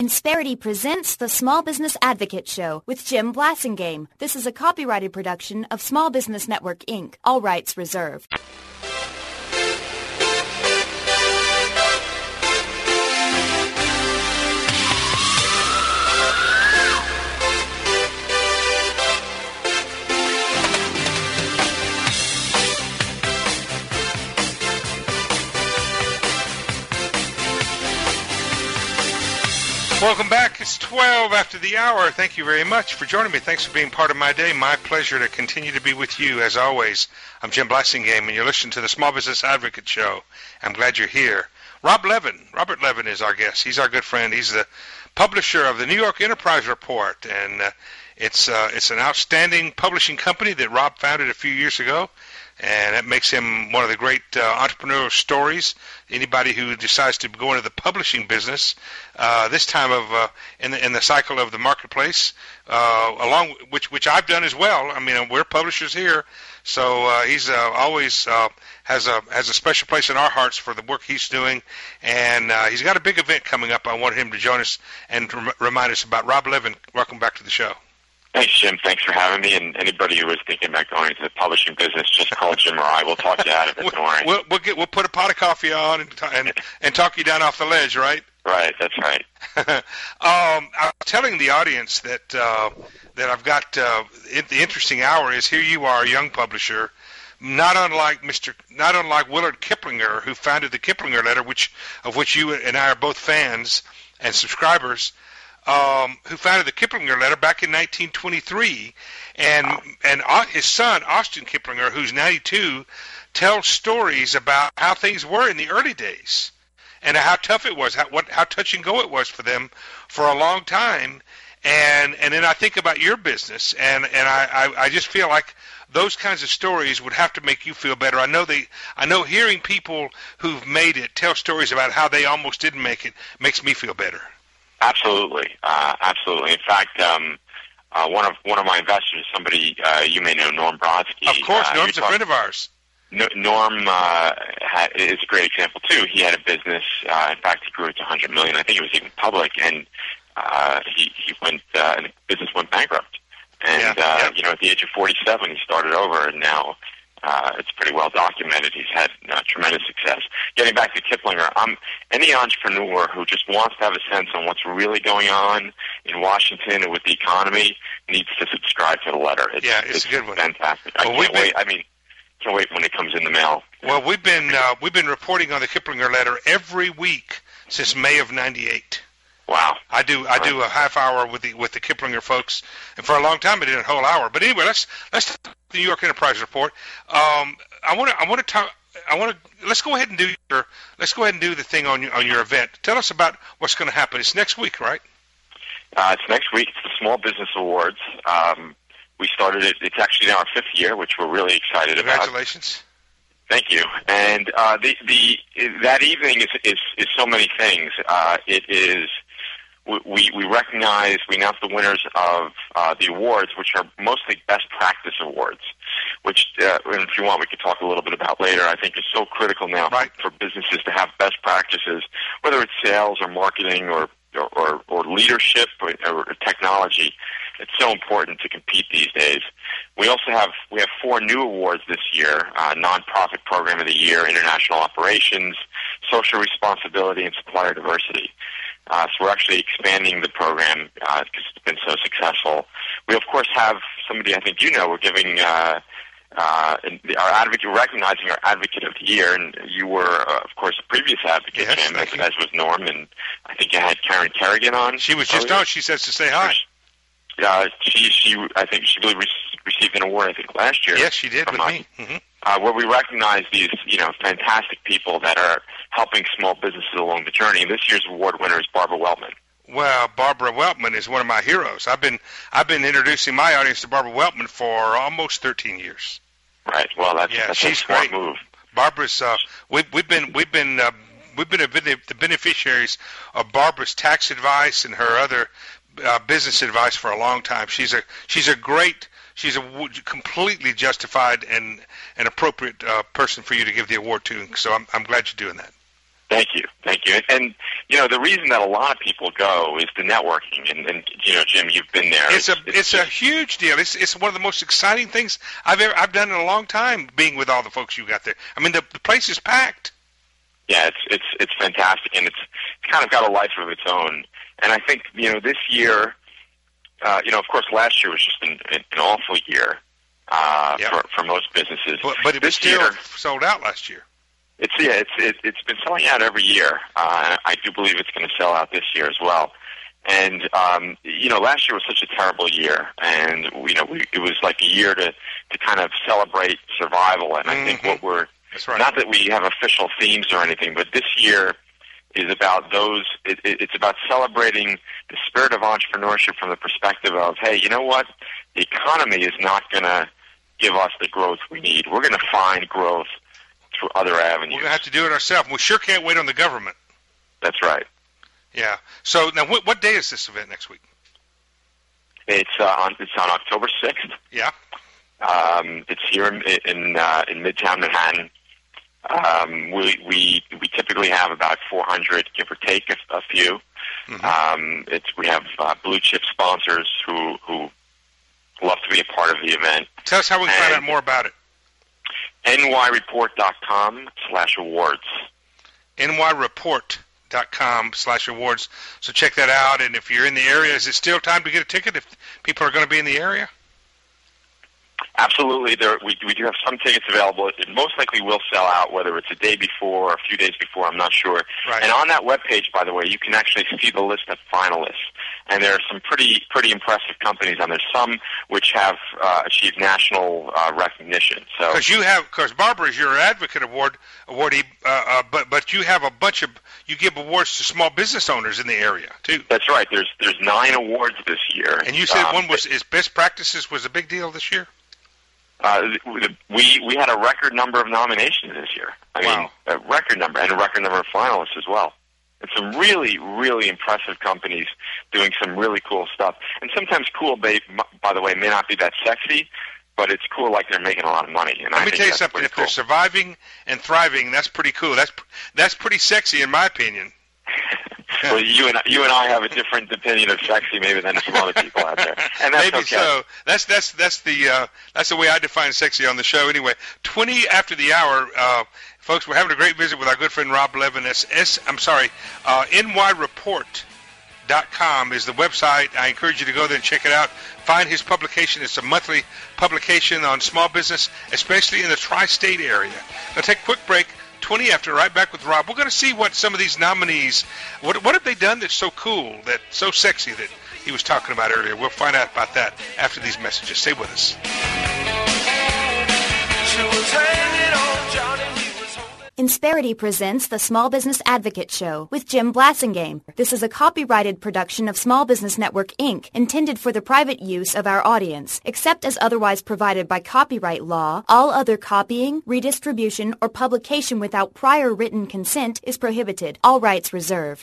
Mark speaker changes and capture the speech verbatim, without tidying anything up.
Speaker 1: Insperity presents the Small Business Advocate Show with Jim Blasingame. This is a copyrighted production of Small Business Network, Incorporated. All rights reserved.
Speaker 2: Welcome back. It's twelve after the hour. Thank you very much for joining me. Thanks for being part of my day. My pleasure to continue to be with you, as always. I'm Jim Blasingame, and you're listening to the Small Business Advocate Show. I'm glad you're here. Rob Levin, Robert Levin is our guest. He's our good friend. He's the publisher of the New York Enterprise Report, and uh, it's uh, it's an outstanding publishing company that Rob founded a few years ago. And that makes him one of the great uh, entrepreneurial stories. Anybody who decides to go into the publishing business uh, this time of uh, in the in the cycle of the marketplace, uh, along which which I've done as well. I mean, we're publishers here, so uh, he's uh, always uh, has a has a special place in our hearts for the work he's doing. And uh, he's got a big event coming up. I wanted him to join us and rem- remind us about. Rob Levin, welcome back to the show.
Speaker 3: Thanks, Jim. Thanks for having me. And anybody who is thinking about going into the publishing business, just call Jim or I. We'll talk you out of it.
Speaker 2: we'll,
Speaker 3: don't worry.
Speaker 2: We'll, we'll, get, we'll put a pot of coffee on and, and, and talk you down off the ledge, right?
Speaker 3: Right, that's right.
Speaker 2: um, I'm telling the audience that uh, that I've got uh, it, the interesting hour is here you are, a young publisher, not unlike Mister not unlike Willard Kiplinger, who founded the Kiplinger Letter, which of which you and I are both fans and subscribers. Um, who founded the Kiplinger Letter back in nineteen twenty-three, and wow. and uh, his son, Austin Kiplinger, who's ninety-two, tells stories about how things were in the early days and how tough it was, how, what, how touch and go it was for them for a long time. And and then I think about your business, and, and I, I, I just feel like those kinds of stories would have to make you feel better. I know they, I know hearing people who've made it tell stories about how they almost didn't make it makes me feel better.
Speaker 3: Absolutely, uh, absolutely. In fact, um, uh, one of one of my investors, somebody uh, you may know, Norm Brodsky.
Speaker 2: Of course,
Speaker 3: uh,
Speaker 2: Norm's a friend of ours.
Speaker 3: Norm uh, had, is a great example too. He had a business. Uh, in fact, he grew it to one hundred million dollars. I think it was even public, and uh, he he went uh, and the business went bankrupt. And
Speaker 2: yeah,
Speaker 3: uh,
Speaker 2: yeah.
Speaker 3: you know, at the age of forty-seven, he started over, and now. Uh, it's pretty well documented. He's had uh, tremendous success. Getting back to Kiplinger, um, any entrepreneur who just wants to have a sense on what's really going on in Washington and with the economy needs to subscribe to the letter. It's,
Speaker 2: yeah, it's,
Speaker 3: it's
Speaker 2: a good one.
Speaker 3: Fantastic.
Speaker 2: Well,
Speaker 3: I can't wait. I mean, can't wait when it comes in the mail.
Speaker 2: Well, we've been uh, we've been reporting on the Kiplinger Letter every week since May of ninety-eight.
Speaker 3: Wow.
Speaker 2: I do I do a half hour with the with the Kiplinger folks, and for a long time I did a whole hour. But anyway, let's let's talk about the New York Enterprise Report. Um, I want to I want to talk. I want to let's go ahead and do your let's go ahead and do the thing on your on your event. Tell us about what's going to happen. It's next week, right?
Speaker 3: Uh, it's next week. It's the Small Business Awards. Um, we started it. It's actually now our fifth year, which we're really excited about.
Speaker 2: Congratulations.
Speaker 3: Thank you. And uh, the the that evening is is, is so many things. Uh, it is. We, we recognize, we announce the winners of uh, the awards, which are mostly best practice awards, which, uh, and if you want, we could talk a little bit about later. I think is so critical now
Speaker 2: right.
Speaker 3: for, for businesses to have best practices, whether it's sales or marketing or or, or, or leadership or, or technology. It's so important to compete these days. We also have we have four new awards this year: uh, Nonprofit Program of the Year, International Operations, Social Responsibility, and Supplier Diversity. Uh, so we're actually expanding the program because uh, it's been so successful. We, of course, have somebody I think you know. We're giving uh, uh, our advocate, recognizing our Advocate of the Year, and you were, uh, of course, a previous advocate,
Speaker 2: yes,
Speaker 3: Jim, as, as was Norm, and I think you had Karen Kerrigan on.
Speaker 2: She was just on. She says to say hi.
Speaker 3: Uh, she, she, I think she really re- received an award, I think, last year.
Speaker 2: Yes, she did with
Speaker 3: us,
Speaker 2: me. Mm-hmm.
Speaker 3: Uh, where we recognize these, you know, fantastic people that are helping small businesses along the journey. And this year's award winner is Barbara Weltman.
Speaker 2: Well, Barbara Weltman is one of my heroes. I've been I've been introducing my audience to Barbara Weltman for almost thirteen years.
Speaker 3: Right. Well, that's,
Speaker 2: yeah,
Speaker 3: that's
Speaker 2: she's
Speaker 3: a smart
Speaker 2: great.
Speaker 3: move.
Speaker 2: Barbara's uh, we've we've been we've been uh, we've been a, the beneficiaries of Barbara's tax advice and her other uh, business advice for a long time. She's a she's a great she's a w- completely justified and an appropriate uh, person for you to give the award to. So I'm I'm glad you're doing that.
Speaker 3: Thank you, thank you. And, and you know, the reason that a lot of people go is the networking. And, and you know, Jim, you've been there.
Speaker 2: It's, it's a it's, it's a huge deal. It's it's one of the most exciting things I've ever I've done in a long time. Being with all the folks you got there. I mean, the, the place is packed.
Speaker 3: Yeah, it's it's it's fantastic, and it's it's kind of got a life of its own. And I think you know this year, uh, you know, of course, last year was just an, an awful year uh,
Speaker 2: yep.
Speaker 3: for for most businesses.
Speaker 2: But, but it was
Speaker 3: this
Speaker 2: still
Speaker 3: year,
Speaker 2: sold out last year.
Speaker 3: It's yeah, it's it, it's been selling out every year. Uh, I do believe it's going to sell out this year as well. And um, you know, last year was such a terrible year, and you know, we, it was like a year to to kind of celebrate survival. And I
Speaker 2: mm-hmm.
Speaker 3: think what we're
Speaker 2: That's right.
Speaker 3: not that we have official themes or anything, but this year is about those. It, it, it's about celebrating the spirit of entrepreneurship from the perspective of, hey, you know what? The economy is not going to give us the growth we need. We're going to find growth through other avenues.
Speaker 2: We're going to have to do it ourselves. We sure can't wait on the government.
Speaker 3: That's right.
Speaker 2: Yeah. So now, what, what day is this event next week?
Speaker 3: It's uh, on it's on October sixth.
Speaker 2: Yeah.
Speaker 3: Um, it's here in in, uh, in Midtown Manhattan. Um, we we we typically have about four hundred, give or take a, a few. Mm-hmm. Um, it's we have uh, blue chip sponsors who who love to be a part of the event.
Speaker 2: Tell us how we can find out more about it.
Speaker 3: N Y report dot com slash awards.
Speaker 2: N Y report dot com slash awards. So check that out. And if you're in the area, is it still time to get a ticket if people are going to be in the area?
Speaker 3: Absolutely. There, we, we do have some tickets available. It most likely will sell out, whether it's a day before or a few days before. I'm not sure.
Speaker 2: Right.
Speaker 3: And on that webpage, by the way, you can actually see the list of finalists. And there are some pretty pretty impressive companies on there. Some which have uh, achieved national uh, recognition. So
Speaker 2: because you have, because Barbara is your advocate award awardee, uh, uh, but but you have a bunch of you give awards to small business owners in the area too.
Speaker 3: That's right. There's there's nine awards this year.
Speaker 2: And you said
Speaker 3: um,
Speaker 2: one was is best practices was a big deal this year.
Speaker 3: Uh, we we had a record number of nominations this year. I
Speaker 2: wow.
Speaker 3: mean, a record number, and a record number of finalists as well. And some really, really impressive companies doing some really cool stuff. And sometimes cool, they, by the way, may not be that sexy, but it's cool like they're making a lot of money. And
Speaker 2: Let
Speaker 3: I
Speaker 2: me
Speaker 3: think
Speaker 2: tell you
Speaker 3: that's
Speaker 2: something. If
Speaker 3: cool.
Speaker 2: they're surviving and thriving, that's pretty cool. That's that's pretty sexy in my opinion.
Speaker 3: Well, you and you and I have a different opinion of sexy, maybe than some other people out there, and that's
Speaker 2: maybe
Speaker 3: okay.
Speaker 2: so. That's that's that's the uh, that's the way I define sexy on the show. Anyway, twenty after the hour, uh, folks. We're having a great visit with our good friend Rob Levin. That's S. I'm sorry, uh, N Y report dot com is the website. I encourage you to go there and check it out. Find his publication. It's a monthly publication on small business, especially in the tri-state area. Now, take a quick break. twenty after, right back with Rob. We're going to see what some of these nominees, what what have they done that's so cool, that's so sexy that he was talking about earlier. We'll find out about that after these messages. Stay with us.
Speaker 1: Insperity presents the Small Business Advocate Show with Jim Blasingame. This is a copyrighted production of Small Business Network, Incorporated, intended for the private use of our audience. Except as otherwise provided by copyright law, all other copying, redistribution, or publication without prior written consent is prohibited. All rights reserved.